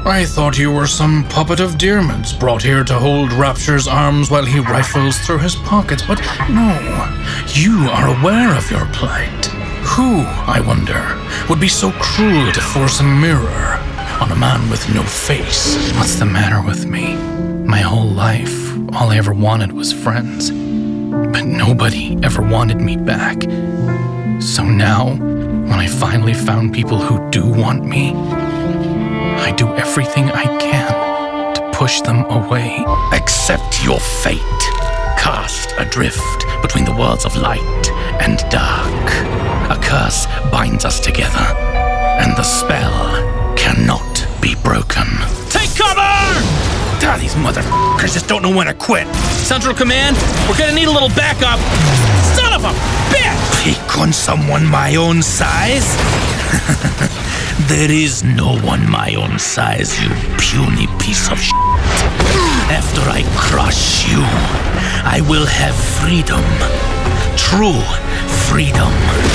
I thought you were some puppet of Dearman's brought here to hold Rapture's arms while he rifles through his pockets, but no, you are aware of your plight. Who, I wonder, would be so cruel to force a mirror on a man with no face? What's the matter with me? My whole life, all I ever wanted was friends. But nobody ever wanted me back. So now, when I finally found people who do want me, I do everything I can to push them away. Accept your fate. Cast adrift between the worlds of light and dark. A curse binds us together, and the spell cannot be broken. Take cover! God, these motherfuckers just don't know when to quit. Central Command, we're gonna need a little backup. Son of a bitch! Pick on someone my own size? There is no one my own size, you puny piece of shit. After I crush you, I will have freedom. True freedom.